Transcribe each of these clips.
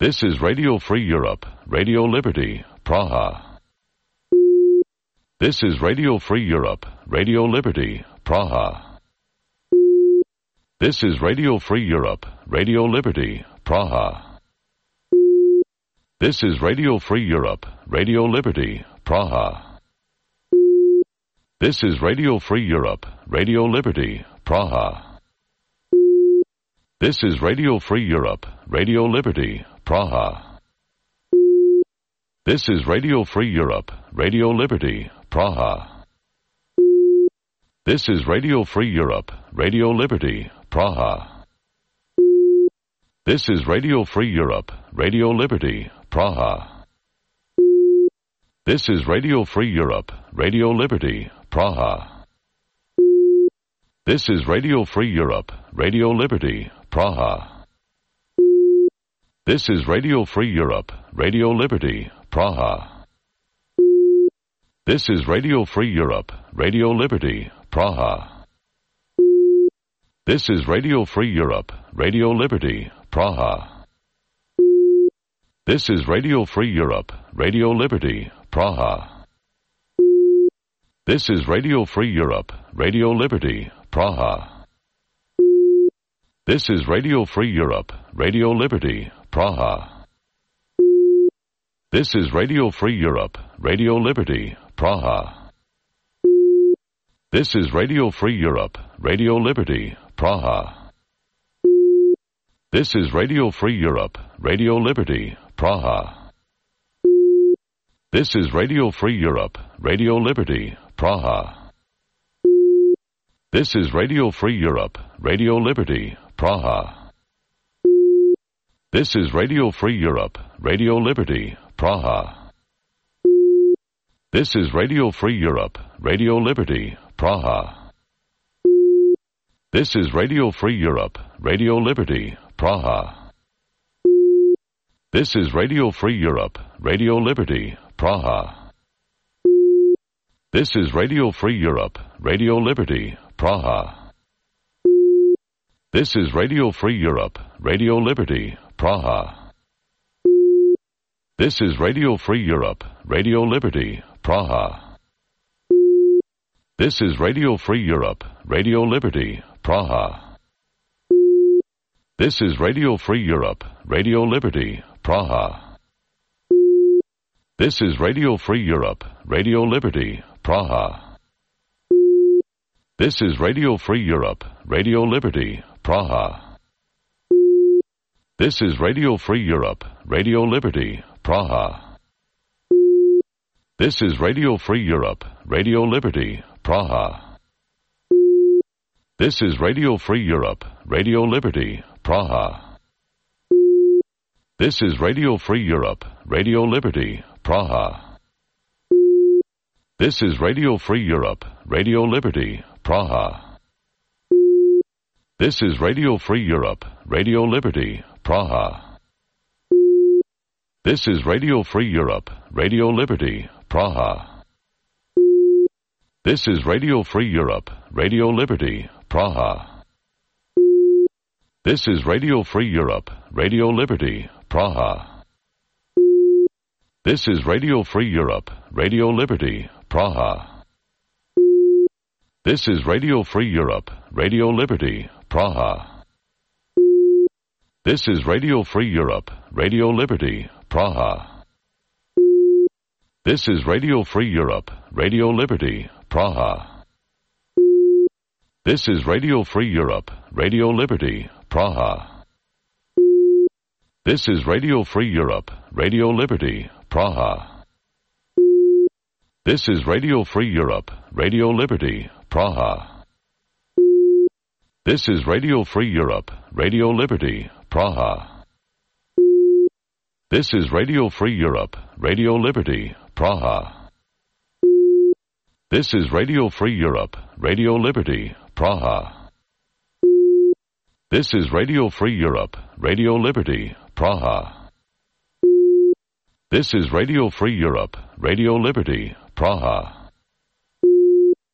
This is Radio Free Europe, Radio Liberty, Praha. This is Radio Free Europe, Radio Liberty, Praha. This is Radio Free Europe, Radio Liberty, Praha. This is Radio Free Europe, Radio Liberty, Praha. This is Radio Free Europe, Radio Liberty, Praha. This is Radio Free Europe, Radio Liberty, Praha. This is Radio Free Europe, Radio Liberty, Praha. This is Radio Free Europe, Radio Liberty, Praha. This is Radio Free Europe, Radio Liberty, Praha. This is Radio Free Europe, Radio Liberty, Praha. This is Radio Free Europe, Radio Liberty, Praha. This is Radio Free Europe, Radio Liberty, Praha. This is Radio Free Europe, Radio Liberty, Praha. This is Radio Free Europe, Radio Liberty, Praha. This is Radio Free Europe, Radio Liberty, Praha. This is Radio Free Europe, Radio Liberty, Praha. This is Radio Free Europe, Radio Liberty, Praha. This is Radio Free Europe, Radio Liberty, Praha. This is Radio Free Europe, Radio Liberty, Praha. This is Radio Free Europe, Radio Liberty, Praha. This is Radio Free Europe, Radio Liberty, Praha. This is Radio Free Europe, Radio Liberty, Praha. This is Radio Free Europe, Radio Liberty, Praha. This is Radio Free Europe, Radio Liberty, Praha. This is Radio Free Europe, Radio Liberty, Praha. This is Radio Free Europe, Radio Liberty, Praha. This is Radio Free Europe, Radio Liberty, Praha. This is Radio Free Europe, Radio Liberty, Praha. This is Radio Free Europe, Radio Liberty, Praha. This is Radio Free Europe, Radio Liberty, Praha. This is Radio Free Europe, Radio Liberty, Praha. This is Radio Free Europe, Radio Liberty, Praha. This is Radio Free Europe, Radio Liberty, Praha. This is Radio Free Europe, Radio Liberty, Praha. This is Radio Free Europe, Radio Liberty, Praha. This is Radio Free Europe, Radio Liberty, Praha. This is Radio Free Europe, Radio Liberty, Praha. This is Radio Free Europe, Radio Liberty, Praha. This is Radio Free Europe, Radio Liberty, Praha. This is Radio Free Europe, Radio Liberty, Praha. This is Radio Free Europe, Radio Liberty, Praha. This is Radio Free Europe, Radio Liberty, Praha. This is Radio Free Europe, Radio Liberty, Praha. This is Radio Free Europe, Radio Liberty, Praha. This is Radio Free Europe, Radio Liberty, Praha. This is Radio Free Europe, Radio Liberty, Praha. This is Radio Free Europe, Radio Liberty, Praha. This is Radio Free Europe, Radio Liberty, Praha. This is Radio Free Europe, Radio Liberty, Praha. This is Radio Free Europe, Radio Liberty, Praha. This is Radio Free Europe, Radio Liberty, Praha. This is Radio Free Europe, Radio Liberty, Praha. This is Radio Free Europe, Radio Liberty, Praha. This is Radio Free Europe, Radio Liberty, Praha.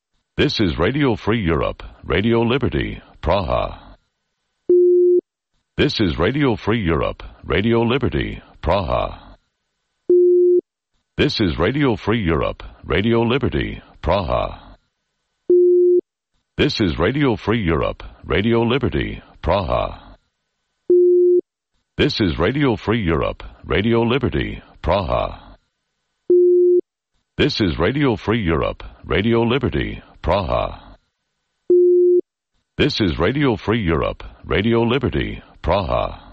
This is Radio Free Europe, Radio Liberty, Praha. This is Radio Free Europe, Radio Liberty, Praha. This is Radio Free Europe, Radio Liberty, Praha. This is Radio Free Europe, Radio Liberty, Praha. This is Radio Free Europe, Radio Liberty, Praha. This is Radio Free Europe, Radio Liberty, Praha. This is Radio Free Europe, Radio Liberty, Praha.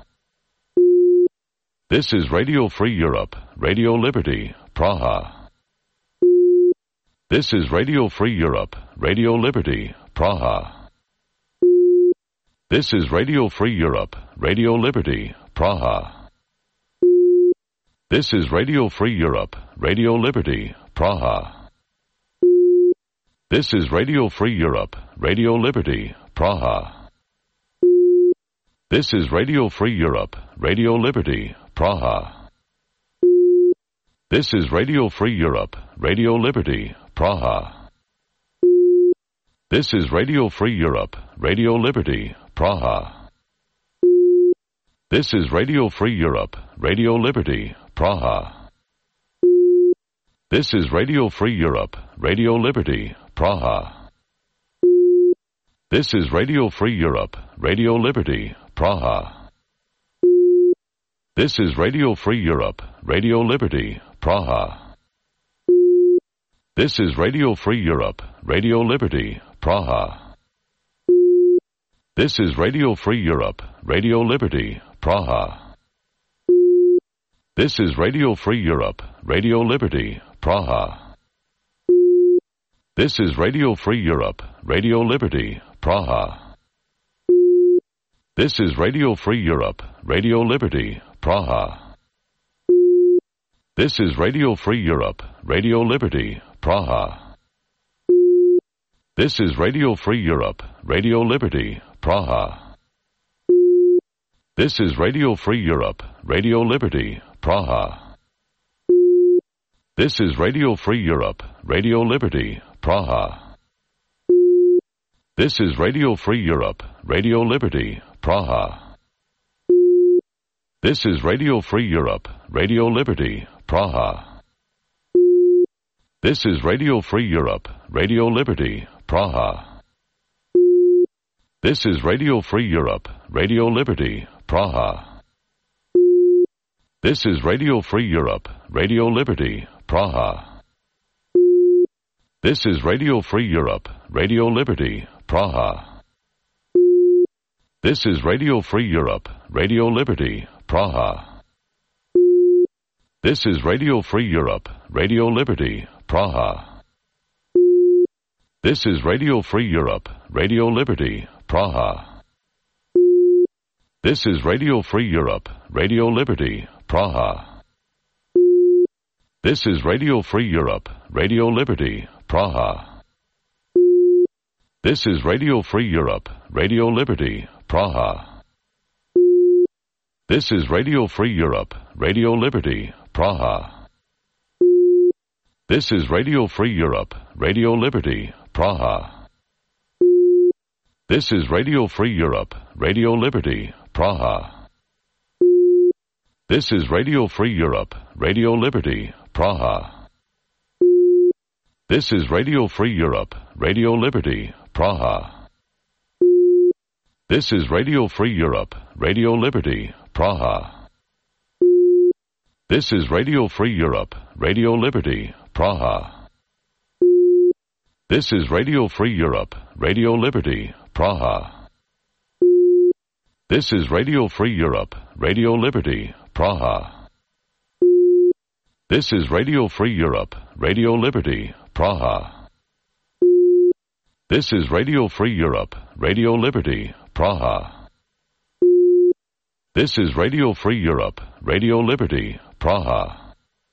This is Radio Free Europe, Radio Liberty, Praha. This is Radio Free Europe, Radio Liberty, Praha. This is Radio Free Europe, Radio Liberty, Praha. This is Radio Free Europe, Radio Liberty, Praha. This is Radio Free Europe, Radio Liberty, Praha. This is Radio Free Europe, Radio Liberty, Praha. This is Radio Free Europe, Radio Liberty, Praha. This is Radio Free Europe, Radio Liberty, Praha. This is Radio Free Europe, Radio Liberty, Praha. This is Radio Free Europe, Radio Liberty, Praha. This is Radio Free Europe, Radio Liberty, Praha. This is Radio Free Europe, Radio Liberty, Praha. This is Radio Free Europe, Radio Liberty, Praha. This is Radio Free Europe, Radio Liberty, Praha. This is Radio Free Europe, Radio Liberty, Praha. This is Radio Free Europe, Radio Liberty, Praha. This is Radio Free Europe, Radio Liberty, Praha. This is Radio Free Europe, Radio Liberty, Praha. This is Radio Free Europe, Radio Liberty, Praha. This is Radio Free Europe, Radio Liberty, Praha. This is Radio Free Europe, Radio Liberty, Praha. This is Radio Free Europe, Radio Liberty, Praha. This is Radio Free Europe, Radio Liberty, Praha. This is Radio Free Europe, Radio Liberty, Praha. This is Radio Free Europe, Radio Liberty, Praha. This is Radio Free Europe, Radio Liberty, Praha. This is Radio Free Europe, Radio Liberty, Praha. This is Radio Free Europe, Radio Liberty, Praha. This is Radio Free Europe, Radio Liberty, Praha. This is Radio Free Europe, Radio Liberty, Praha. This is Radio Free Europe, Radio Liberty, Praha. This is Radio Free Europe, Radio Liberty, Praha. This is Radio Free Europe, Radio Liberty, Praha. This is Radio Free Europe, Radio Liberty, Praha. This is Radio Free Europe, Radio Liberty, Praha. This is Radio Free Europe, Radio Liberty, Praha. This is Radio Free Europe, Radio Liberty, Praha. This is Radio Free Europe, Radio Liberty, Praha. This is Radio Free Europe, Radio Liberty, Praha. This is Radio Free Europe, Radio Liberty, Praha. This is Radio Free Europe, Radio Liberty, Praha. This is Radio Free Europe, Radio Liberty, Praha. This is Radio Free Europe, Radio Liberty, Praha. This is Radio Free Europe, Radio Liberty, Praha. This is Radio Free Europe, Radio Liberty, Praha.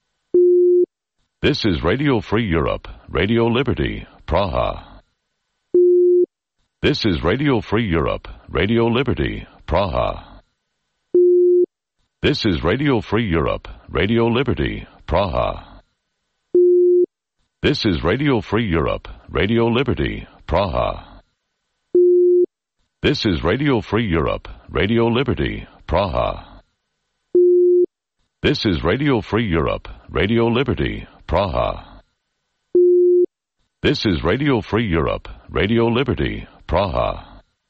This is Radio Free Europe, Radio Liberty, Praha. This is Radio Free Europe, Radio Liberty, Praha. This is Radio Free Europe, Radio Liberty, Praha. This is Radio Free Europe, Radio Liberty, Praha. This is Radio Free Europe, Radio Liberty, Praha. This is Radio Free Europe, Radio Liberty, Praha. This is Radio Free Europe, Radio Liberty, Praha.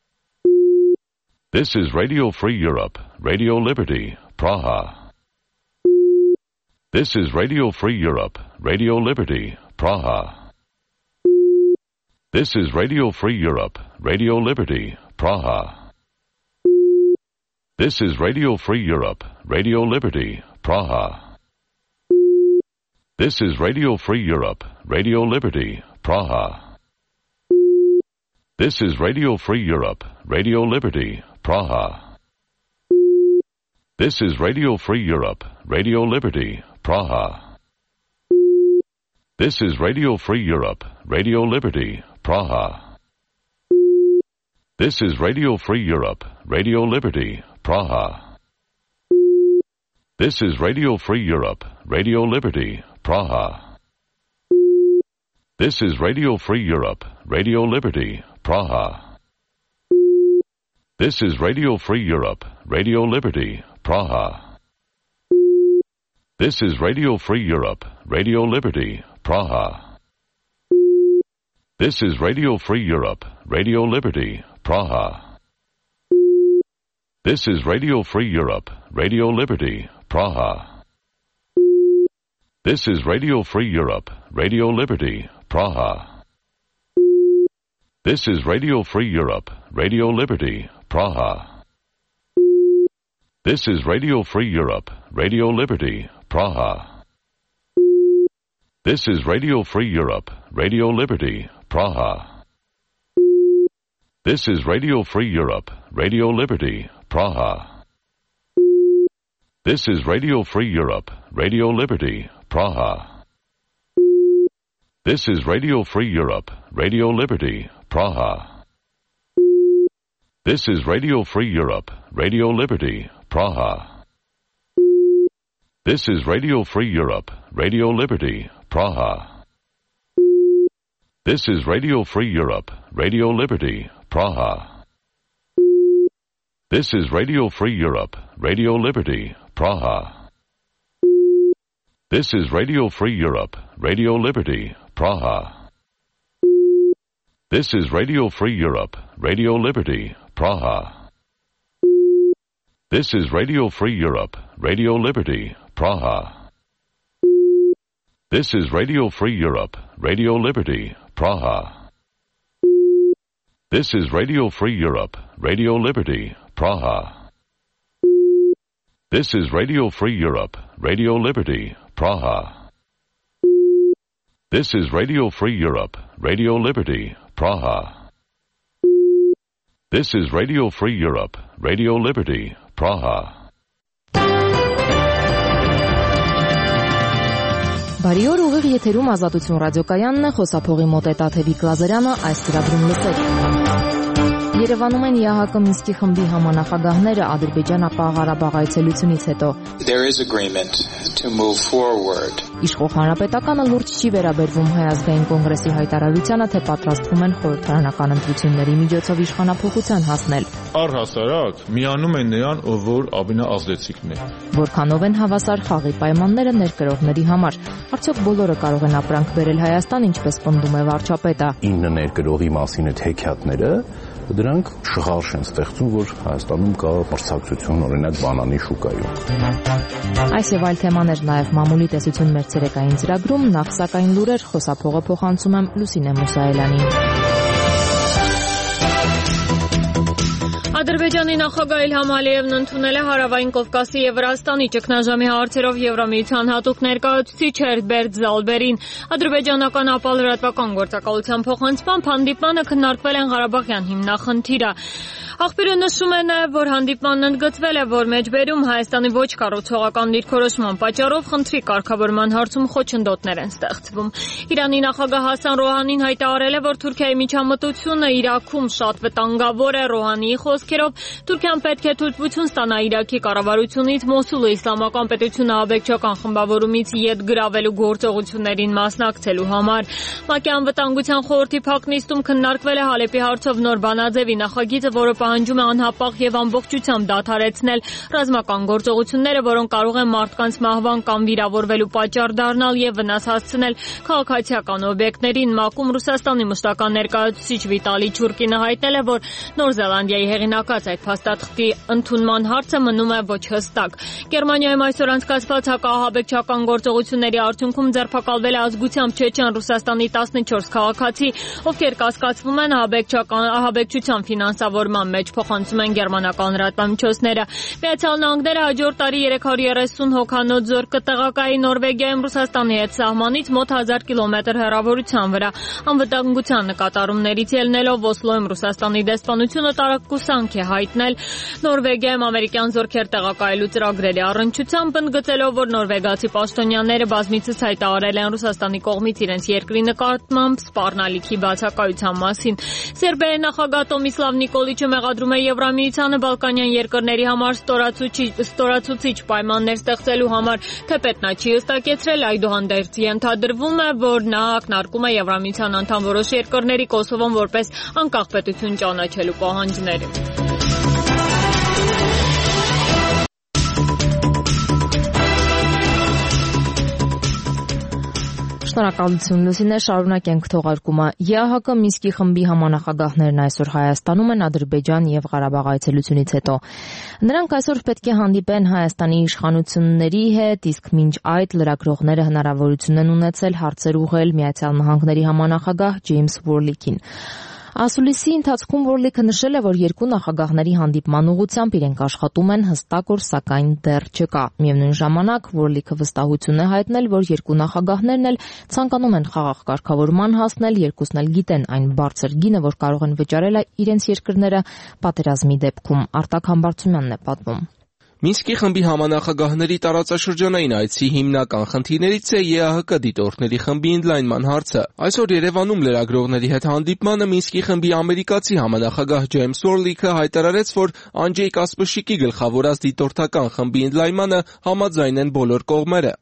This is Radio Free Europe, Radio Liberty, Praha. This is Radio Free Europe, Radio Liberty, Praha. This is Radio Free Europe, Radio Liberty, Praha. This is Radio Free Europe, Radio Liberty, Praha. This is Radio Free Europe, Radio Liberty, Praha. This is Radio Free Europe, Radio Liberty, Praha. This is Radio Free Europe, Radio Liberty, Praha. This is Radio Free Europe, Radio Liberty, Praha. This is Radio Free Europe, Radio Liberty, Praha. This is Radio Free Europe, Radio Liberty, Praha. This is Radio Free Europe, Radio Liberty, Praha. This is Radio Free Europe, Radio Liberty, Praha. This is Radio Free Europe, Radio Liberty, Praha. This is Radio Free Europe, Radio Liberty, Praha. This is Radio Free Europe, Radio Liberty, Praha. This is Radio Free Europe, Radio Liberty, Praha. This is Radio Free Europe, Radio Liberty, Praha. This is Radio Free Europe, Radio Liberty, Praha. This is Radio Free Europe, Radio Liberty, Praha. This is Radio Free Europe, Radio Liberty, Praha. This is Radio Free Europe, Radio Liberty, Praha. This is Radio Free Europe, Radio Liberty, Praha. This is Radio Free Europe, Radio Liberty, Praha. This is Radio Free Europe, Radio Liberty, Praha. This is Radio Free Europe, Radio Liberty, Praha. This is Radio Free Europe, Radio Liberty, Praha. This is Radio Free Europe, Radio Liberty, Praha. This is Radio Free Europe, Radio Liberty, Praha. This is Radio Free Europe, Radio Liberty, Praha. This is Radio Free Europe, Radio Liberty, Praha. This is Radio Free Europe, Radio Liberty, Praha. This is Radio Free Europe, Radio Liberty, Praha. This is Radio Free Europe, Radio Liberty, Praha. This is Radio Free Europe, Radio Liberty, Praha. Բարի օր, ուղիղ եթերում Ազատություն ռադիոկայանն է, խոսափողի մոտ է Տաթևիկ Լազարյանը, այս ծրագրում լսեք։ Երևանում են ԵԱՀԿ Մինսկի խմբի համանախագահները Ադրբեջան-Ղարաբաղ Ղարաբաղ այցելությունից հետո։ There is agreement to move forward. Իշխող հանրապետականը լուրջ չի վերաբերվում Հայ ազգային կոնգրեսի հայտարարությանը, թե պատրաստվում են խորհրդարանական ընտրությունների միջոցով իշխանափոխության հասնել։ Առհասարակ միանում են նրան, որ ամենաազդեցիկն է։ Որքանով են հավասար խաղի պայմանները ներկրողների համար։ Արդյոք բոլորը կարող են ապրանք բերել Հայաստան, ինչպես պնդում է վարչապետը։ 9 ներկրողի մասին այդ հեքիաթները դրանք շղարշ են ստեղծում, որ Հայաստանում կա մրցակցություն օրինակ բանանի շուկայում։ Այս եւ այլ թեմաներ նաեւ մամուլի տեսություն մեր ցերեկային ծրագրում, նախ սակայն լուրեր, խոսափողը փոխանցում եմ Լուսինե Մուսայելյանին։ Ադրբեջանի նախագահ Իլհամ Ալիևն ընդունել է Հարավային Կովկասի եւ Վրաստանի ճգնաժամի հարցերով Եվրամիության հատուկ ներկայացուցիչ Հերբերտ Զալբերին։ Ադրբեջանական ապահովական գործակալության փոխանցմամբ հանդիպմանը քննարկվել են Ղարաբաղյան հիմնախնդիրը։ Աղբյուրը նշում է նաև, որ հանդիպմանն ընդգծվել է, որ մեջբերում Հայաստանի ոչ կառուցողական դիրքորոշման պատճառով խնդրի կարգավորման հարցում խոչընդոտներ են ստեղծվում։ Իրանի նախագահ Հասան Ռոհանին հայտարարել է, որ Թուրքիայի միջամտությունը Իրաքում շատ վտանգավոր է։ Ռոհանիի խոսքերով Թուրքիան պետք է թույլտվություն ստանա Իրաքի կառավարությունից Մոսուլը իսլամական պետությունը աբեկչական խմբավորումից ետ գրավելու գործողություններին մասնակցելու համար։ ՄԱԿ-ի անվտանգության խորհրդի փակ նիստում քննարկվել է Հալեպի հարցով նոր բանաձևի նախագիծը, որը պահանջում է անհապաղ եւ ամբողջությամբ դադարեցնել ռազմական գործողությունները, որոնք կարող են մարդկանց մահվան կամ վիրավորվելու պատճառ դառնալ եւ վնաս հասցնել քաղաքացիական օբյեկտներին։ ՄԱԿ-ում Ռուսաստանի մշտական ներկայացուցիչ Վիտալի Չուրկինը հայտնել է, որ Նոր Զելանդիայի հեղինակած այդ փաստաթղթի ընդունման հարցը մնում է ոչ հստակ։ Գերմանիայում այսօր անցկացված հակաահաբեկչական գործողությունների արդյունքում ձերբակալվել է ազգությամբ չեչեն Ռուսաստանի 14 քաղաքացի, ովքեր կասկածվում են ահաբեկչության ֆինանսավորման մեջ, փոխանցում են գերմանական լրատվամիջոցները։ Միացյալ Նահանգները հաջորդ տարի 330 հոգանոց զորք կտեղակայի Նորվեգիայում Ռուսաստանի հետ սահմանից մոտ 1000 կիլոմետր հեռավորության վրա։ Անվտանգության նկատառումներից ելնելով Օսլոյում Ռուսաստանի դեսպանությունը տարակուսանք է հայտնել Նորվեգիայում ամերիկյան զորքեր տեղակայելու ծրագրերի առնչությամբ, ընդգծելով, որ նորվեգացի պաշտոնյաները բազմիցս հայտարարել են Ռուսաստանի կողմից իրենց երկրի նկատմամբ սպառնալիքի բացակայության մասին։ Սերբիայի նախագահ Տոմիսլավ Նիկոլիչը մեղադրում է Եվրամիությանը Բալկանյան երկրների համար ստորացուցիչ պայմաններ ստեղծելու համար, թեպետ նա չի հստակեցրել, այդուհանդերձ ենթադրվում է, որ նա ակնարկում է Եվրամիության անդամ որոշ երկրների Կոսովոն որպես անկախ պետություն ճանաչելու պահանջները։ Շնորհակալություն Լուսինե, շարունակենք թողարկումը։ ԵԱՀԿ Մինսկի խմբի համանախագահներն այսօր Հայաստանում են Ադրբեջան եւ Ղարաբաղ այցելությունից հետո։ Նրանք այսօր պետք է հանդիպեն Հայաստանի իշխանությունների հետ, իսկ մինչ այդ լրագրողները հնարավորություն են ունեցել հարցեր ուղղել Միացյալ Նահանգների համանախագահ Ջեյմս Վորլիքին։ Ասուլիսի ընթացքում Վորլիքը նշել է, որ երկու նախագահների հանդիպման ուղղությամբ իրենք աշխատում են, հստակ օր սակայն դեռ չկա։ Միևնույն ժամանակ Վորլիքը վստահություն է հայտնել, որ երկու նախագահներն էլ ցանկանում են խաղաղ կարգավորման հասնել, երկուսն էլ գիտեն այն բարձր գինը, որ կարող են վճարել իրենց երկրները պատերազմի դեպքում։ Արտակ Համբարձումյանն է պատմում։ Մինսկի խմբի համանախագահների տարածաշրջանային այցի հիմնական խնդիրներից է ԵԱՀԿ դիտորդների խմբի ընդլայնման հարցը։ Այսօր Երևանում լրագրողների հետ հանդիպմանը Մինսկի խմբի ամերիկացի համանախագահ Ջեյմս Վորլիքը հայտարարեց, որ Անջեյ Կասպրշիկի գլխավորած դիտորդական խմբի ընդլայնմանը համաձայն են բոլոր կողմերը։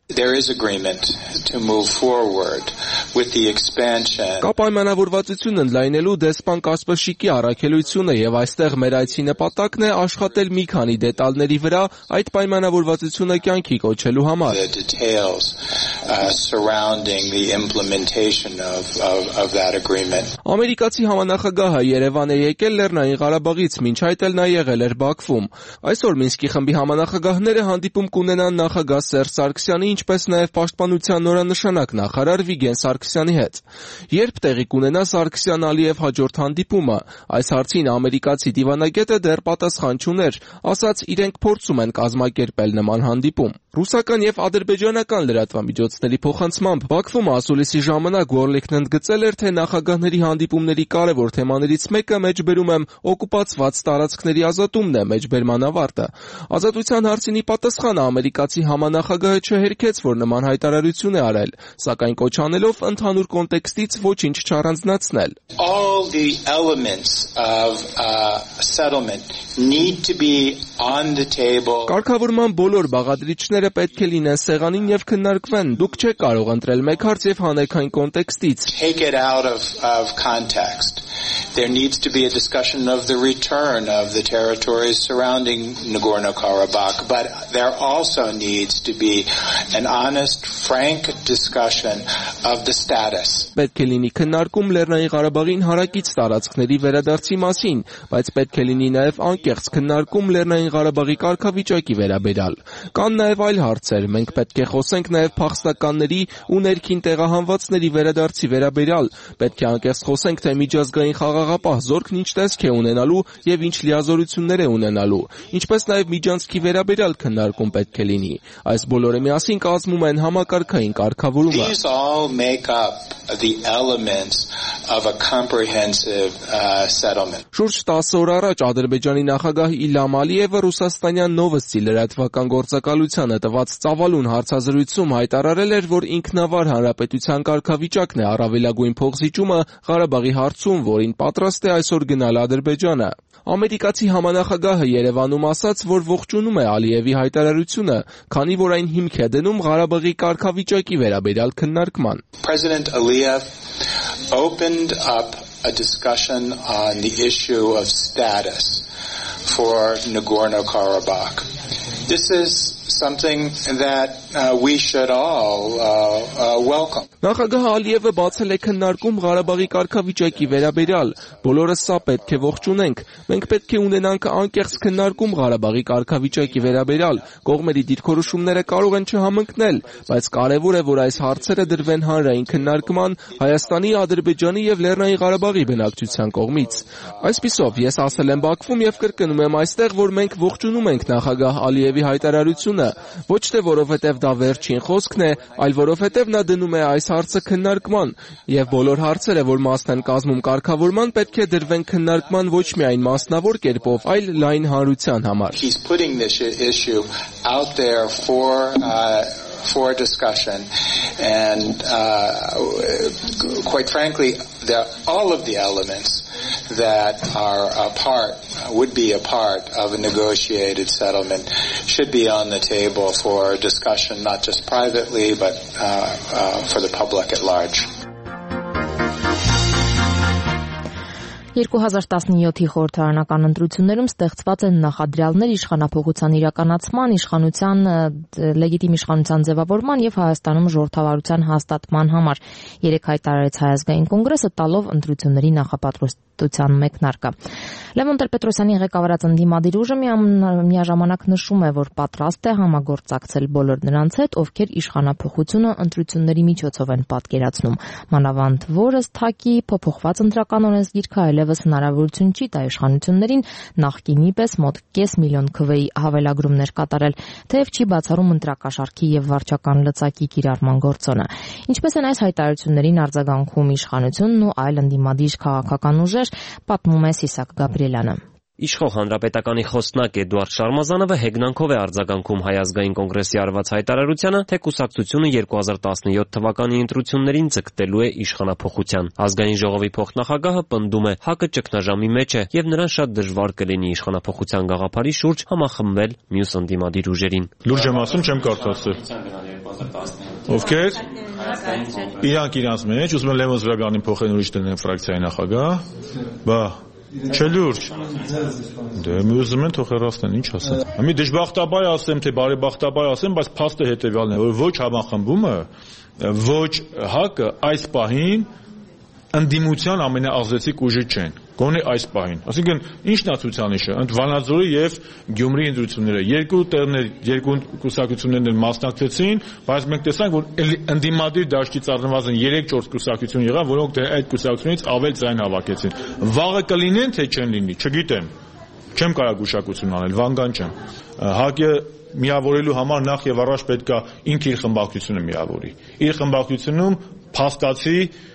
Կա պայմանավորվածություն ընդլայնելու դեսպան Կասպրշիկի առաքելությունը եւ այստեղ մեր այցի նպատակն է աշխատել մի քանի դետալների վրա այդ պայմանավորվածությունը կյանքի կոչելու համար։ Ամերիկացի համանախագահը Երևան է եկել Լեռնային Ղարաբաղից, մինչ այդ էլ նա եղել էր Բաքվում։ Այսօր Մինսկի խմբի համանախագահները հանդիպում կունենան նախագահ Սերժ Սարգսյանի, ինչպես նաև պաշտպանության նորանշանակ նախարար Վիգեն Սարգսյանի հետ։ Երբ տեղի կունենա Սարգսյան-Ալիև հաջորդ հանդիպումը, այս հարցին ամերիկացի դիվանագետը դեռ պատասխան չուներ, ասաց իրենք փորձում են կազմակերպել նման հանդիպում։ Ռուսական եւ ադրբեջանական լրատվամիջոցների փոխանցմամբ Բաքվում ասուլիսի ժամանակ Վորլիքն ընդգծել էր, թե նախագահների հանդիպումների կարևոր թեմաներից մեկը մեջբերում եմ օկուպացված տարածքների ազատումն է, մեջբերման ավարտը։ Ազատության հարցին ի պատասխանը ամերիկացի համանախագահը չհերքեց, որ նման հայտարարություն է արել, սակայն կոչ անելով ընդհանուր կոնտեքստից ոչինչ չառանձնացնել։ Կարգավորման բոլոր բաղադրիչները պետք է լինեն սեղանին եւ քննարկվեն։ Դուք չեք կարող ընտրել մեկ հարց եւ հանեք այն կոնտեքստից։ There needs to be a discussion of the return of the territories surrounding Nagorno-Karabakh, but there also needs to be an honest, frank discussion of the status. Պետք է լինի քննարկում Լեռնային Ղարաբաղին հարակից տարածքների վերադարձի մասին, բայց պետք է լինի նաև անկեղծ քննարկում Լեռնային Ղարաբաղի կարգավիճակի վերաբերյալ։ Կան նաև այլ հարցեր, մենք պետք է խոսենք նաև փախստականների ու ներքին տեղահանվածների վերադարձի վերաբերյալ, պետք է անկեղծ խոսենք, թե միջազգային խաղաղապահ զորքն ինչ տեսք է ունենալու եւ ինչ լիազորություններ է ունենալու, ինչպես նաև միջանցքի վերաբերյալ քննարկում պետք է լինի։ Այս բոլորը միասին կազմում են համակարգային կարգավորումը։ These all make up the elements of a comprehensive settlement. Շուրջ 10 օր առաջ Ադրբեջանի նախագահ Իլհամ Ալիևը ռուսաստանյան Նովոստի լրատվական գործակալությանը տված ծավալուն հարցազրույցում հայտարարել էր, որ ինքնավար հանրապետության կարգավիճակն է առավելագույն փոխզիջումը Ղարաբաղի հարցում, որին պատրաստ է այսօր գնալ Ադրբեջանը։ Ամերիկացի համանախագահը Երևանում ասաց, որ ողջունում է Ալիևի հայտարարությունը, քանի որ այն հիմք է դնում Ղարաբաղի կարգավիճակի վերաբերյալ քննարկման։ President Aliyev opened up a discussion on the issue of status for Nagorno-Karabakh. This is something that we should all welcome. Նախագահ Ալիևը բացել է քննարկում Ղարաբաղի կարգավիճակի վերաբերյալ։ Բոլորս սա պետք է ողջունենք։ Մենք պետք է ունենանք անկեղծ քննարկում Ղարաբաղի կարգավիճակի վերաբերյալ։ Կողմերի դիրքորոշումները կարող են չհամընկնել, բայց կարևոր է, որ այս հարցերը դրվեն հանրային քննարկման Հայաստանի, Ադրբեջանի եւ Լեռնային Ղարաբաղի բնակչության կողմից։ Այսպիսով, ես ասել եմ Բաքվում եւ կրկնում եմ այստեղ, որ մենք ողջունում ենք նախագահ Ալիևի հայտարարությունը, ոչ թե որովհետեւ դա վերջին խոսքն է, այլ որովհետեւ նա դնում է այս հարցը քննարկման, եւ բոլոր հարցերը, որ մասն են կազմում կարգավորման, պետք է դրվեն քննարկման ոչ միայն մասնավոր կերպով, այլ լայն հանրության համար։ He's putting this issue out there for discussion, and quite frankly, all of the elements that would be a part of a negotiated settlement should be on the table for discussion, not just privately, but for the public at large. 2017-ի խորհրդարանական ընտրություններում ստեղծված են նախադրյալներ իշխանափոխության իրականացման, լեգիտիմ իշխանության ձևավորման եւ Հայաստանում ժողովրդավարության հաստատման համար։ Երեկ հայտարարեց Հայ ազգային կոնգրեսը, տալով ընտրությունների նախապատրաստության մեկնարկը։ Լևոն Տեր-Պետրոսյանի ղեկավարած ընդդիմադիր ուժը միաժամանակ նշում է, որ պատրաստ է համագործակցել բոլոր նրանց հետ, ովքեր իշխանափոխությունը ընտրությունների միջոցով են պատկերացնում։ Մանավանդ որս թակի փոփոխված ընտրական օրենսգիրքը այլևս հնարավորություն չի տա իշխանություններին նախկինի պես մոտ 500,000 քվեի հավելագրումներ կատարել, թեև չի բացառում ընտրակաշառքի եւ վարչական լծակի կիրառման գործոնը։ Ինչպես են այս հայտարարություններին արձագանքում իշխանությունն ու այլ ընդդիմադիր քաղաքական ուժեր, պատմում է Սիսակ Գաբրիելյանը։ Իշխող հանրապետականի խոսնակ Էդուարդ Շարմազանովը հեգնանքով է արձագանքում Հայ ազգային կոնգրեսի արված հայտարարությանը, թե կուսակցությունը 2017 թվականի ընտրություններին ձգտելու է իշխանափոխության։ Ազգային ժողովի փոխնախագահը պնդում է, ՀԱԿ-ը ճգնաժամի մեջ է եւ նրան շատ դժվար կլինի իշխանափոխության գաղափարի շուրջ համախմբվել մյուս ընդդիմադիր ուժերին։ Լուրջ եմ ասում, չեմ կարծրացել։ Ովքեր իրանք իրանց մեջ ուզում են Լևոն Զուրաբյանին փոխեն ուրիշ տնեն ֆրակցիայի նախագահ, բա Չէ լուրջ։ Դե ուզում են թող հեռացնեն, ինչ ասեմ։ Մի դժբախտաբար ասեմ, թե բարեբախտաբար ասեմ, բայց փաստը հետեւյալն է, որ ոչ համախմբումը, ոչ ՀԱԿ-ը այս պահին ընդդիմության ամենաազդեցիկ ուժը չեն։ Գոնե այս պահին։ Այսինքն ի՞նչն է ցուցանիշը։ Ընդ Վանաձորի եւ Գյումրի ընտրությունները երկու կուսակցություններն մասնակցեցին, բայց մենք տեսանք, որ ընդդիմադիր դաշտից առնվազն 3-4 կուսակցություն եղան, որոնք դե այդ կուսակցությունից ավել ձայն հավաքեցին։ Վաղը կլինեն, թե չեն լինի, չգիտեմ։ Չեմ կարող գուշակություն անել, վանգան չեմ։ ՀԱԿ-ը միավորելու համար նախ եւ առաջ պետք է ինքը իր խմբակցությունը միավորի։ Իր խմբակցությունում փաստացի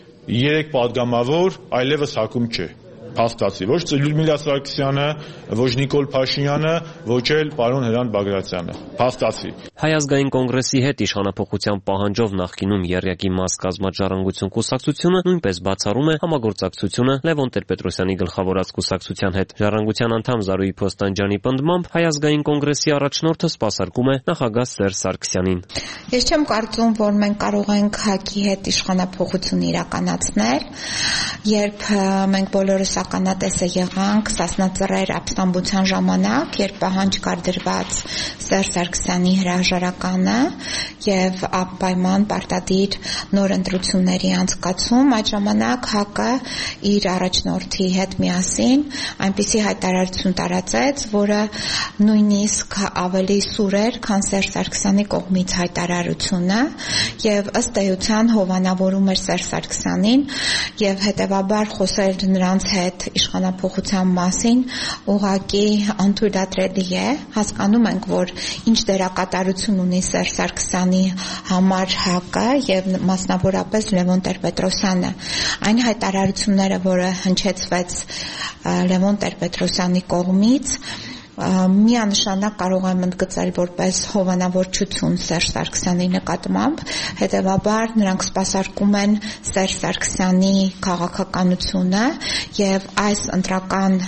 3 падգամավոր այլևս ՀԱԿ-ում չէ։ Փաստացի ոչ Լյուդմիլա Սարգսյանը, ոչ Նիկոլ Փաշինյանը, ոչ էլ պարոն Հրանտ Բագրատյանը։ Փաստացի։ Հայ ազգային կոնգրեսի հետ իշխանափոխության պահանջով նախկինում եռյակի մաս կազմած Ժառանգություն կուսակցությունը նույնպես բացառում է համագործակցությունը Լևոն Տեր-Պետրոսյանի գլխավորած կուսակցության հետ։ Ժառանգության անդամ Զարուհի Փոստանջյանի պնդմամբ Հայ ազգային կոնգրեսի առաջնորդը սպասարկում է նախագահ Սերժ Սարգսյանին։ Ես չեմ կարծում, որ մենք կարող ենք ՀԱԿ-ի հետ իշխանափոխություն իրականացնել, երբ մենք բոլորս ականատես եղանք Սասնածռեր ապստամբության ժամանակ, երբ պահանջ կար դրված Սերժ Սարգսյանի հրաժարականը եւ անպայման պարտադիր նոր ընտրությունների անցկացում, այդ ժամանակ ՀԱԿ-ը իր առաջնորդի հետ միասին այնպիսի հայտարարություն տարածեց, որը նույնիսկ ավելի սուր էր, քան Սերժ Սարգսյանի կողմից հայտարարությունը եւ ըստ էության հովանավորում էր Սերժ Սարգսյանին եւ հետեւաբար խոսել նրանց հետ իշխանափոխության մասին ուղղակի անթույլատրելի է։ Հասկանում ենք, որ ինչ դերակատարություն ունի Սերժ Սարգսյանի համար ՀԱԿ-ը եւ մասնավորապես Լևոն Տեր-Պետրոսյանը։ Այն հայտարարությունները, որը հնչեցվեց Լևոն Տեր-Պետրոսյանի կողմից, միանշանակ կարող եմ ընդգծել որպես հովանավորչություն Սերժ Սարգսյանի նկատմամբ, հետևաբար նրանք սպասարկում են Սերժ Սարգսյանի քաղաքականությունը եւ այս ընտրական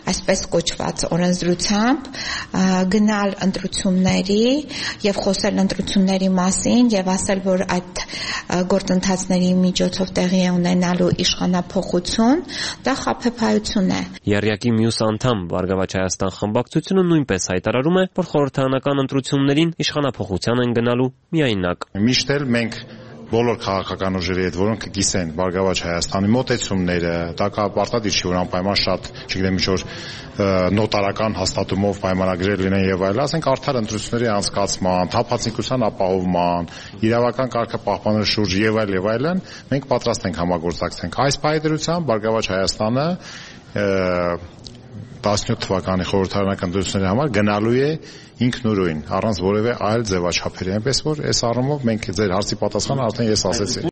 այսպես կոչված օրենսդրությամբ գնալ ընտրությունների եւ խոսել ընտրությունների մասին եւ ասել, որ այդ գործընթացների միջոցով տեղի է ունենալու իշխանափոխություն, դա խաբեբայություն է։ Եռյակի մյուս անդամ Բարգավաճ Հայաստան խմբակցությունը նույնպես հայտարարում է, որ խորհրդարանական ընտրություններին իշխանափոխության են գնալու միայնակ։ Միշտ էլ մենք բոլոր քաղաքական ուժերի հետ, որոնք կգիսեն Բարգավաճ Հայաստանի մոտեցումները, դա պարտադիր չի, որ անպայման շատ, չգիտեմ, ինչ-որ նոտարական հաստատումով պայմանագրեր լինեն եւ այլն, ասենք արդար ընտրությունների անցկացման, թափանցիկության ապահովման, իրավական կարգը պահպանելու շուրջ եւ այլն, մենք պատրաստ ենք համագործակցենք։ Այս պայմանագրությամբ Բարգավաճ Հայաստանը 17 թվականի խորհրդարանական ընտրությունների համար գնալու է ինքնուրույն, առանց որևէ այլ ձևաչափերի, այնպես որ այս առումով մենք ձեր հարցի պատասխանը արդեն ես ասեցի։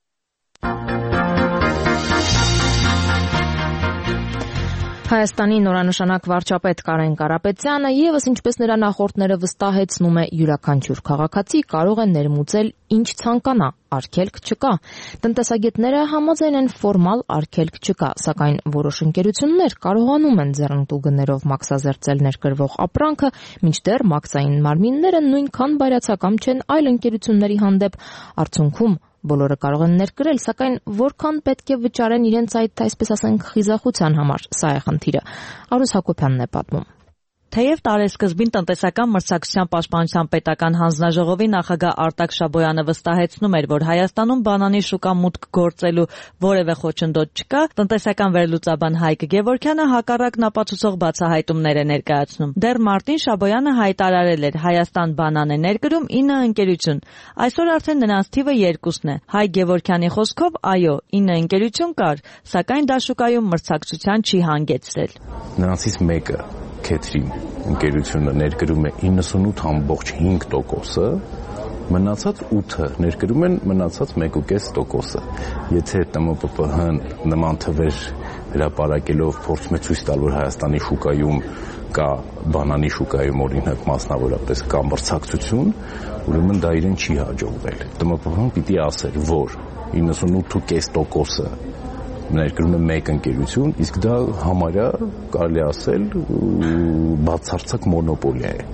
Հայաստանի նորանշանակ վարչապետ Կարեն Կարապետյանը եւս ինչպես նրա նախորդները վստահեցնում է, յուրաքանչյուր քաղաքացի կարող է ներմուծել ինչ ցանկանա, արգելք չկա։ Տնտեսագետները համաձայն են ֆորմալ արգելք չկա, սակայն որոշ ընկերություններ կարողանում են ձեռնտու գներով մաքսազերծել ներկրվող ապրանքը, մինչդեռ մաքսային մարմինները նույնքան բայրացակամ չեն այլ ընկերությունների հանդեպ։ Արդյունքում բոլորը կարող են ներկրել, սակայն որքան պետք է վճարեն իրենց այդ, այսպես ասենք, խիզախության համար, սա է խնդիրը։ Արուս Հակոբյանն է պատմում։ Թեև տարեսկզբին տնտեսական մրցակցության պաշտպանության պետական հանձնաժողովի նախագահ Արտակ Շաբոյանը վստահեցնում էր, որ Հայաստանում բանանի շուկա մուտք գործելու որևէ խոչընդոտ չկա, տնտեսական վերլուծաբան Հայկ Գևորգյանը հակառակն ապացուցող բացահայտումներ է ներկայացնում։ Դեռ մարտին Շաբոյանը հայտարարել էր Հայաստան բանան է ներկրում 9 ընկերություն։ Այսօր արդեն նրանց թիվը 2-ն է։ Հայկ Գևորգյանի խոսքով, այո, 9 ընկերություն կար, սակայն դա շուկայում մրցակցության չի հանգեցրել։ Նրանցից մեկը Քեթրին ընկերությունը ներկրում է 98.5%-ը, մնացած 8-ը ներկրում են մնացած 1.5%-ը։ Եթե ՏՄՊՊՀ-ն նման թվեր հրապարակելով փորձում է ցույց տալ, որ Հայաստանի շուկայում կա բանանի շուկայում օրինակ մասնավորապես կա մրցակցություն, ուրեմն դա իրեն չի հաջողվել։ ՏՄՊՊՀ-ն պիտի ասեր, որ 98.5%-ը ներկրում է մեկ ընկերություն, իսկ դա համարյա կարելի ասել բացարձակ մոնոպոլիա է։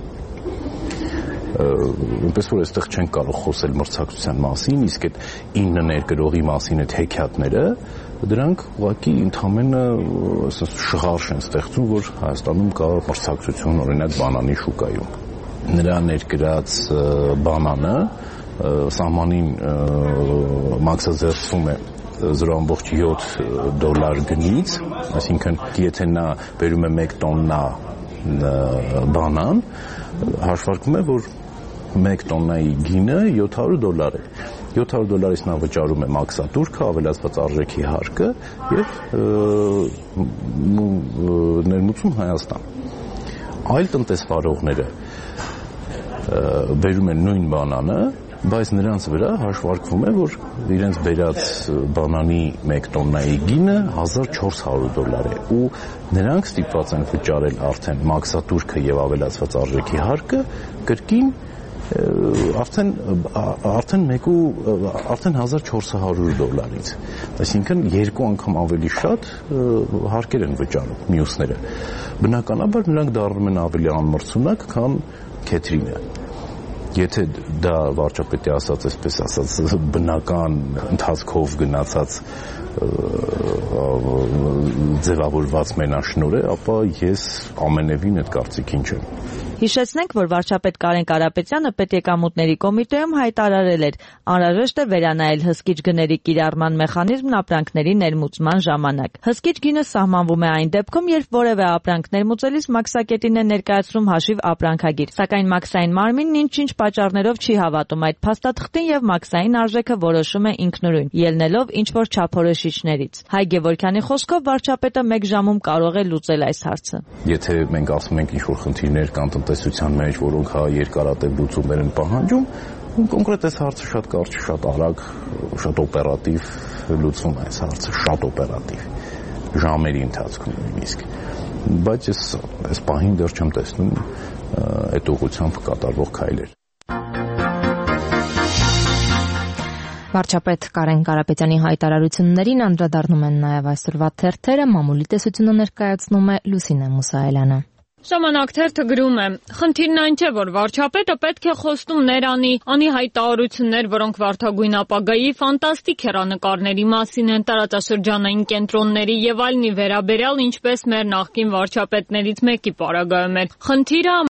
Այնպես որ այստեղ չեն կարող խոսել մրցակցության մասին, իսկ այդ 9 ներկրողի մասին այդ հեքիաթները, դրանք ուղղակի ընդհանրապես շղարշ են ստեղծում, որ Հայաստանում կա մրցակցություն օրինակ բանանի շուկայում։ Նրա ներկրած բանանը սահմանին մաքսազերծվում է $0.7 գնից, այսինքն եթե նա բերում է 1 տոննա բանան, հաշվարկվում է, որ 1 տոննայի գինը $700 է։ $700-ից նա վճարում է մաքսատուրքը, ավելացված արժեքի հարկը եւ ներմուծում Հայաստան։ Այլ տնտեսվարողները բերում են նույն բանանը, բայց նրանց վրա հաշվարկվում է, որ իրենց բերած բանանի 1 տոննայի գինը $1400 է ու նրանք ստիպված են վճարել արդեն մաքսատուրքը եւ ավելացված արժեքի հարկը կրկին արդեն $1400-ից, այսինքն 2 անգամ ավելի շատ հարկեր են վճարում մյուսները։ Բնականաբար նրանք դառնում են ավելի անմրցունակ, քան Քեթրինը։ Եթե դա վարչապետի ասած, այսպես ասած, բնական ընթացքով գնացած ձևավորված մենաշնորհ է, ապա ես ամենևին այդ կարծիքին չեմ։ Հիշեցնենք, որ վարչապետ Կարեն Կարապետյանը պետեկամուտների կոմիտեում հայտարարել էր, անհրաժեշտ է վերանայել հսկիչ գների կիրառման մեխանիզմն ապրանքների ներմուծման ժամանակ։ Հսկիչ գինը սահմանվում է այն դեպքում, երբ որևէ ապրանք ներմուծելիս մաքսակետին է ներկայացնում հաշիվ ապրանքագիր, սակայն մաքսային մարմինն ինչ-ինչ պատճառներով չի հավատում այդ փաստաթղթին եւ մաքսային արժեքը որոշում է ինքնուրույն, ելնելով ինչ-որ չափորոշիչներից։ Հայ Գևորգյանի խոսքով վարչապետը 1 ժամում կարող է լուծել այս հարցը։ Եթե մենք ասում ենք ինչ-որ խնդիրներ կան տնտեսության մեջ, որոնք երկարատև լուծումներ են պահանջում, կոնկրետ այս հարցը շատ կարճ, շատ արագ, շատ օպերատիվ լուծվում է այս հարցը, շատ օպերատիվ, ժամերի ընթացքում նույնիսկ։ Բայց այս պահին դեռ չեմ տեսնում այդ ուղղությամբ կատարվող քայլեր։ Վարչապետ Կարեն Կարապետյանի հայտարարություններին անդրադառնում են նաև այսօրվա թերթերը, մամուլի տեսությունը ներկայացնում է Լուսինե Մուսայելյանը։ Ժամանակ թերթը գրում է. խնդիրն այն չէ, որ վարչապետը պետք է խոստում ներանի, անի հայտարարություններ, որոնք վարդագույն ապագայի ֆանտաստիկ հեռանկարների մասին են, տարածաշրջանային կենտրոնների եւ այլնի վերաբերյալ, ինչպես մեր նախկին վարչապետներից մեկի պարագայում էր։ Խնդիրը